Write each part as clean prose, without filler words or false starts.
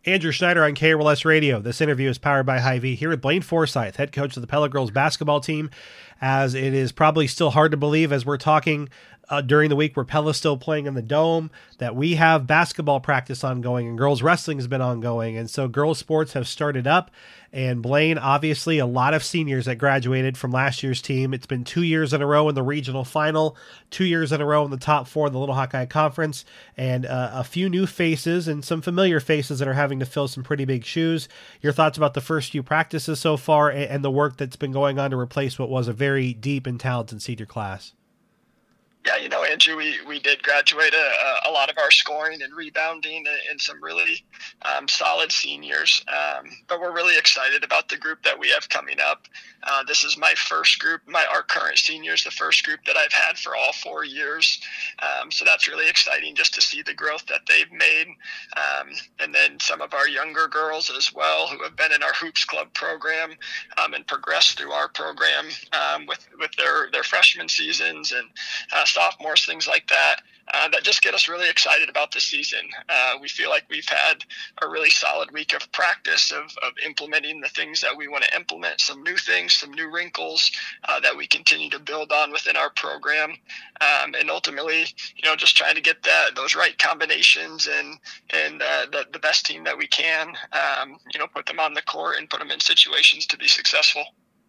Andrew Schneider on KRLS Radio. This interview is powered by Hy-Vee, here with Blaine Forsyth, head coach of the Pella girls basketball team, as it is probably still hard to believe as we're talking during the week where Pella's still playing in the Dome, that we have basketball practice ongoing and girls wrestling has been ongoing. And so girls sports have started up. And Blaine, obviously a lot of seniors that graduated from last year's team. It's been 2 years in a row in the regional final, 2 years in a row in the top four of the Little Hawkeye Conference, and a few new faces and some familiar faces that are having to fill some pretty big shoes. Your thoughts about the first few practices so far and the work that's been going on to replace what was a very deep and talented senior class? Yeah, Andrew, we did graduate a lot of our scoring and rebounding and some really solid seniors. But we're really excited about the group that we have coming up. This is my first group, our current seniors, the first group that I've had for all 4 years. So that's really exciting just to see the growth that they've made. And then some of our younger girls as well who have been in our Hoops Club program and progressed through our program with their freshman seasons and sophomores, things like that, that just get us really excited about the season. We feel like we've had a really solid week of practice of implementing the things that we want to implement, some new things, some new wrinkles that we continue to build on within our program. And ultimately, just trying to get those right combinations and the best team that we can, put them on the court and put them in situations to be successful.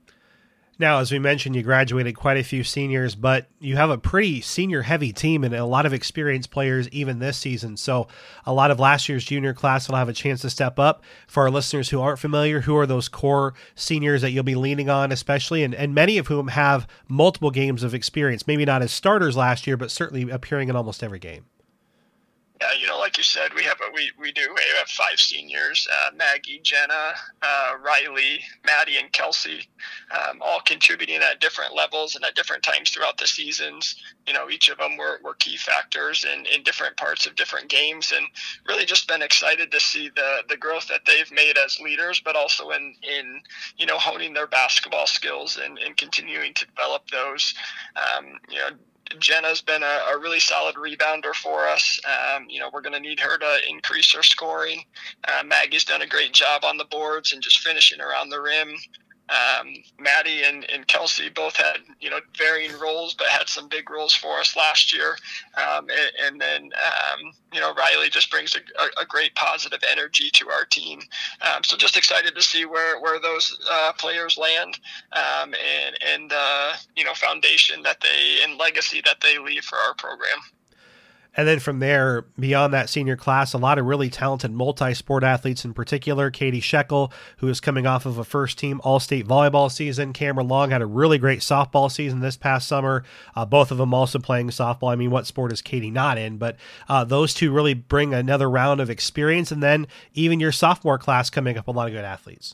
Now, as we mentioned, you graduated quite a few seniors, but you have a pretty senior-heavy team and a lot of experienced players even this season. So a lot of last year's junior class will have a chance to step up. For our listeners who aren't familiar, who are those core seniors that you'll be leaning on especially, and many of whom have multiple games of experience, maybe not as starters last year, but certainly appearing in almost every game? Yeah, like you said, we have 5 seniors, Maggie, Jenna, Riley, Maddie, and Kelsey, all contributing at different levels and at different times throughout the seasons. Each of them were key factors in different parts of different games, and really just been excited to see the growth that they've made as leaders, but also in honing their basketball skills and continuing to develop those. Jenna's been a really solid rebounder for us. We're going to need her to increase her scoring. Maggie's done a great job on the boards and just finishing around the rim. Maddie and Kelsey both had, varying roles, but had some big roles for us last year. And then Riley just brings a great positive energy to our team. So just excited to see where those players land and foundation and legacy that they leave for our program. And then from there, beyond that senior class, a lot of really talented multi-sport athletes, in particular, Katie Shekel, who is coming off of a first-team All-State volleyball season. Cameron Long had a really great softball season this past summer, both of them also playing softball. I mean, what sport is Katie not in? But those two really bring another round of experience. And then even your sophomore class coming up, a lot of good athletes.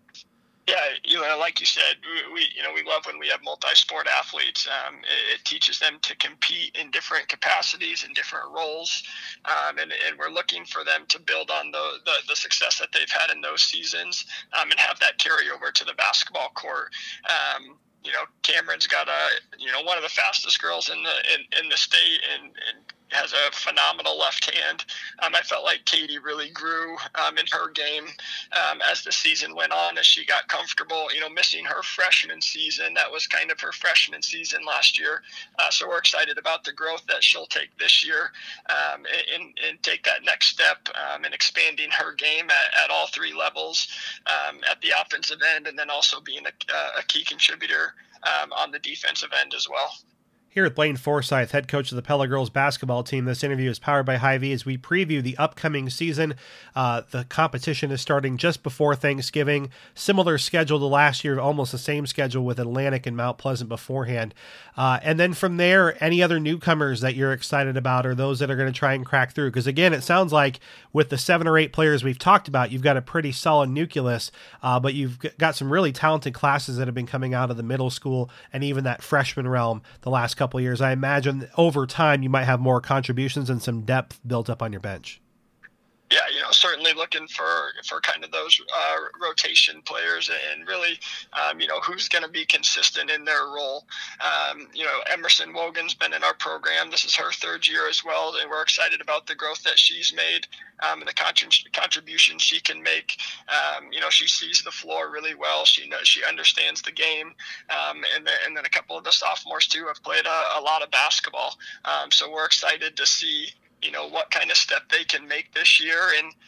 Yeah, like you said, we love when we have multi-sport athletes. It teaches them to compete in different capacities and different roles, and we're looking for them to build on the success that they've had in those seasons and have that carry over to the basketball court. Cameron's got one of the fastest girls in the state and has a phenomenal left hand. I felt like Katie really grew in her game as the season went on, as she got comfortable, missing her freshman season. That was kind of her freshman season last year. So we're excited about the growth that she'll take this year and take that next step in expanding her game at all 3 levels, at the offensive end, and then also being a key contributor on the defensive end as well. Here with Blaine Forsyth, head coach of the Pella girls basketball team. This interview is powered by Hy-Vee as we preview the upcoming season. The competition is starting just before Thanksgiving. Similar schedule to last year, almost the same schedule with Atlantic and Mount Pleasant beforehand. And then from there, any other newcomers that you're excited about or those that are going to try and crack through? Because again, it sounds like with the 7 or 8 players we've talked about, you've got a pretty solid nucleus, but you've got some really talented classes that have been coming out of the middle school and even that freshman realm the last couple of years. I imagine over time you might have more contributions and some depth built up on your bench. Yeah, certainly looking for kind of those rotation players, and really, who's going to be consistent in their role. Emerson Wogan's been in our program. This is her third year as well, and we're excited about the growth that she's made, and the contribution she can make. She sees the floor really well. She understands the game, and then a couple of the sophomores too have played a lot of basketball. So we're excited to see what kind of step they can make this year,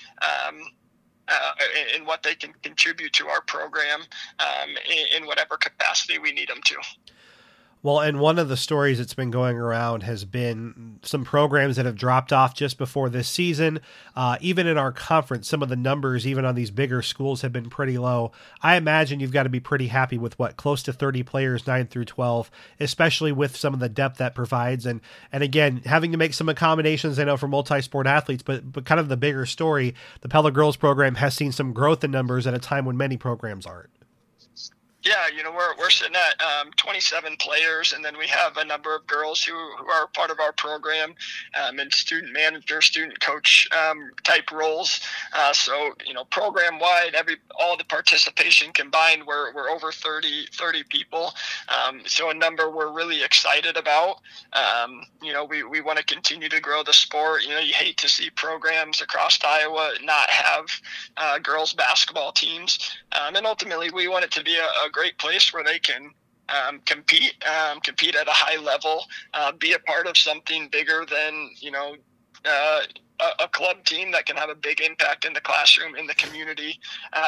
and what they can contribute to our program in whatever capacity we need them to. Well, and one of the stories that's been going around has been some programs that have dropped off just before this season. Even in our conference, some of the numbers, even on these bigger schools, have been pretty low. I imagine you've got to be pretty happy with close to 30 players, 9 through 12, especially with some of the depth that provides. And again, having to make some accommodations, I know, for multi-sport athletes, but kind of the bigger story, the Pella Girls program has seen some growth in numbers at a time when many programs aren't. Yeah, we're sitting at 27 players, and then we have a number of girls who are part of our program in student manager, student coach type roles. So program wide, all the participation combined, we're over 30 people. So a number we're really excited about. We want to continue to grow the sport. You hate to see programs across Iowa not have girls basketball teams, and ultimately we want it to be a great place where they can compete at a high level, be a part of something bigger than a club team that can have a big impact in the classroom, in the community.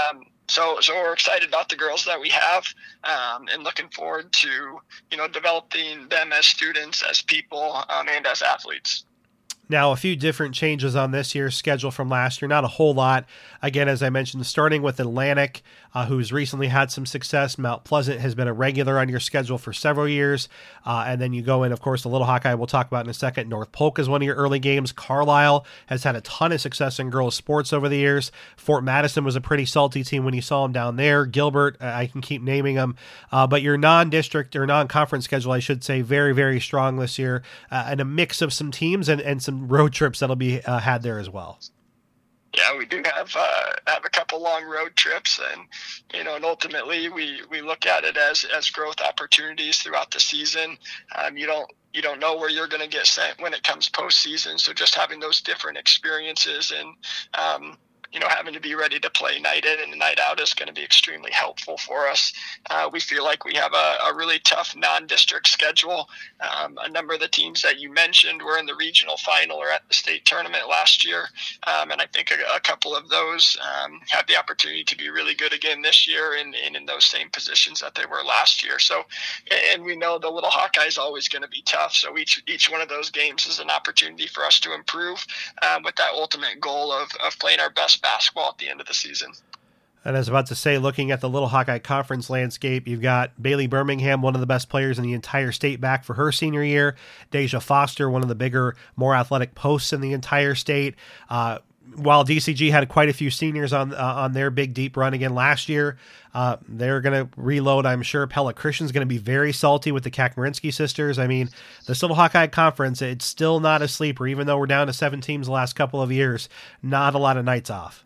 So we're excited about the girls that we have, and looking forward to developing them as students, as people, and as athletes. Now, a few different changes on this year's schedule from last year. Not a whole lot. Again, as I mentioned, starting with Atlantic, who's recently had some success. Mount Pleasant has been a regular on your schedule for several years. And then you go in, of course, the Little Hawkeye we'll talk about in a second. North Polk is one of your early games. Carlisle has had a ton of success in girls sports over the years. Fort Madison was a pretty salty team when you saw them down there. Gilbert, I can keep naming them. But your non-district or non-conference schedule, I should say, very, very strong this year. And a mix of some teams and some road trips that'll be had there as well. Yeah, we do have a couple long road trips, and and ultimately we look at it as growth opportunities throughout the season. You don't know where you're going to get sent when it comes postseason, so just having those different experiences and having to be ready to play night in and night out is going to be extremely helpful for us. We feel like we have a really tough non-district schedule. A number of the teams that you mentioned were in the regional final or at the state tournament last year. And I think a couple of those have the opportunity to be really good again this year and in those same positions that they were last year. So, and we know the Little Hawkeye is always going to be tough. So each one of those games is an opportunity for us to improve with that ultimate goal of playing our best basketball at the end of the season. And I was about to say, looking at the Little Hawkeye Conference landscape, you've got Bailey Birmingham, one of the best players in the entire state, back for her senior year. Deja Foster, one of the bigger, more athletic posts in the entire state. While DCG had quite a few seniors on their big deep run again last year, they're going to reload, I'm sure. Pella Christian's going to be very salty with the Kakmarinsky sisters. I mean, this Little Hawkeye Conference, it's still not a sleeper, even though we're down to 7 teams the last couple of years. Not a lot of nights off.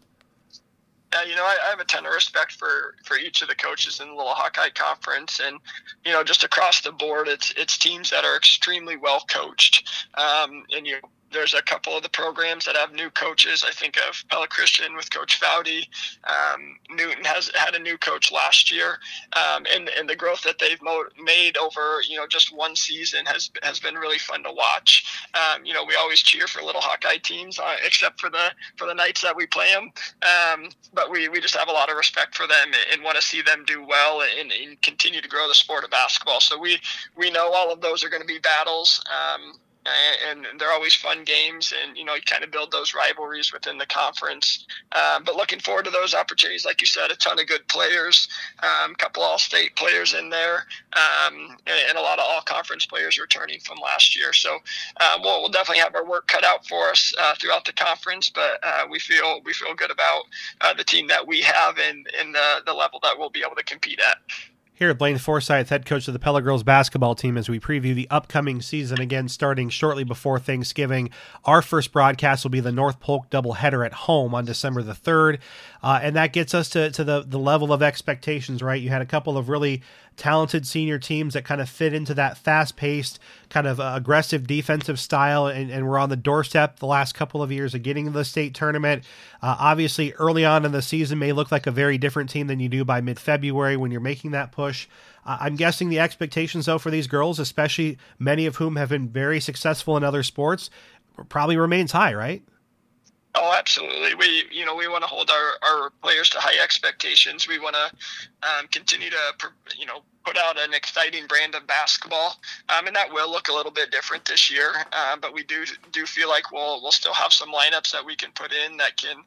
I have a ton of respect for each of the coaches in the Little Hawkeye Conference, and just across the board, it's teams that are extremely well coached, and there's a couple of the programs that have new coaches. I think of Pella Christian with Coach Foudy. Newton has had a new coach last year, and the growth that they've made over just one season has been really fun to watch. We always cheer for Little Hawkeye teams, except for the nights that we play them. But we just have a lot of respect for them and want to see them do well and continue to grow the sport of basketball. So we know all of those are going to be battles. And they're always fun games, and you kind of build those rivalries within the conference. But looking forward to those opportunities, like you said, a ton of good players, a couple all-state players in there, and a lot of all-conference players returning from last year. So we'll definitely have our work cut out for us throughout the conference, but we feel good about the team that we have and the level that we'll be able to compete at. Here at Blaine Forsyth, head coach of the Pella Girls basketball team, as we preview the upcoming season, again starting shortly before Thanksgiving. Our first broadcast will be the North Polk doubleheader at home on December the 3rd, and that gets us to the level of expectations, right? You had a couple of really talented senior teams that kind of fit into that fast-paced, kind of aggressive defensive style, and we're on the doorstep the last couple of years of getting to the state tournament. Obviously, early on in the season may look like a very different team than you do by mid-February when you're making that push. I'm guessing the expectations, though, for these girls, especially many of whom have been very successful in other sports, probably remains high, right? Oh, absolutely. We want to hold our players to high expectations. We want to continue to, put out an exciting brand of basketball. And that will look a little bit different this year. But we do feel like we'll still have some lineups that we can put in that can,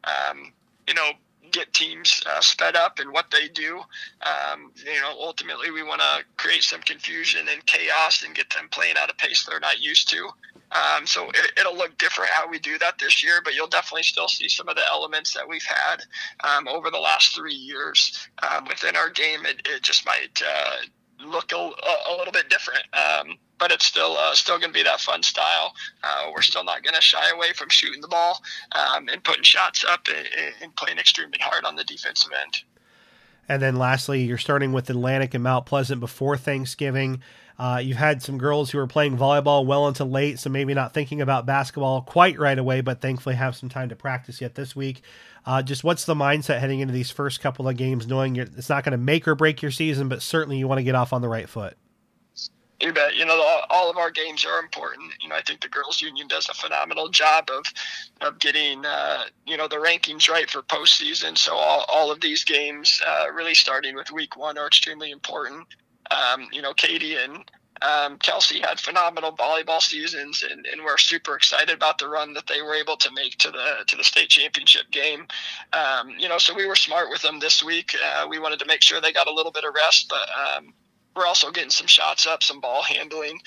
get teams sped up in what they do. Ultimately we want to create some confusion and chaos and get them playing at a pace they're not used to. So it'll look different how we do that this year, but you'll definitely still see some of the elements that we've had over the last 3 years within our game. It just might look a little bit different, but it's still going to be that fun style. We're still not going to shy away from shooting the ball and putting shots up and playing extremely hard on the defensive end. And then lastly, you're starting with Atlantic and Mount Pleasant before Thanksgiving. You've had some girls who are playing volleyball well into late, so maybe not thinking about basketball quite right away, but thankfully have some time to practice yet this week. Just what's the mindset heading into these first couple of games, knowing it's not going to make or break your season, but certainly you want to get off on the right foot? You bet. All of our games are important. I think the girls union does a phenomenal job of getting, the rankings right for postseason. So all of these games, really starting with week 1, are extremely important. Katie and Kelsey had phenomenal volleyball seasons, and we're super excited about the run that they were able to make to the state championship game. So we were smart with them this week. We wanted to make sure they got a little bit of rest, but we're also getting some shots up, some ball handling.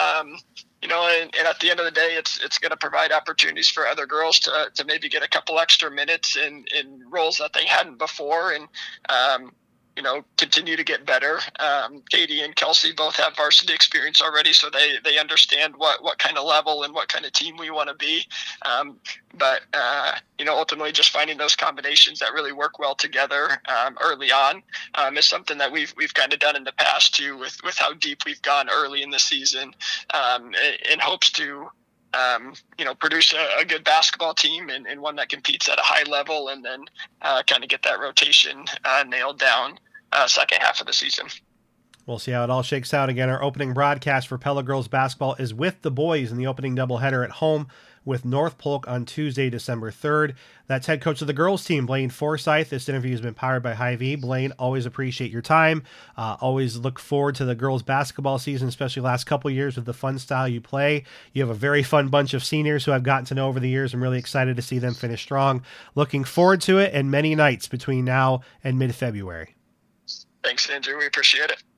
And at the end of the day, it's going to provide opportunities for other girls to maybe get a couple extra minutes in roles that they hadn't before, and continue to get better. Katie and Kelsey both have varsity experience already, so they understand what kind of level and what kind of team we want to be. But ultimately just finding those combinations that really work well together early on is something that we've kind of done in the past too, with how deep we've gone early in the season, in hopes to produce a good basketball team and one that competes at a high level, and then kind of get that rotation nailed down second half of the season. We'll see how it all shakes out. Again, our opening broadcast for Pella Girls basketball is with the boys in the opening doubleheader at home with North Polk on Tuesday, December 3rd. That's head coach of the girls team, Blaine Forsyth. This interview has been powered by Hy-Vee. Blaine, always appreciate your time. Always look forward to the girls basketball season, especially last couple years with the fun style you play. You have a very fun bunch of seniors who I've gotten to know over the years. I'm really excited to see them finish strong. Looking forward to it, and many nights between now and mid-February. Thanks, Andrew. We appreciate it.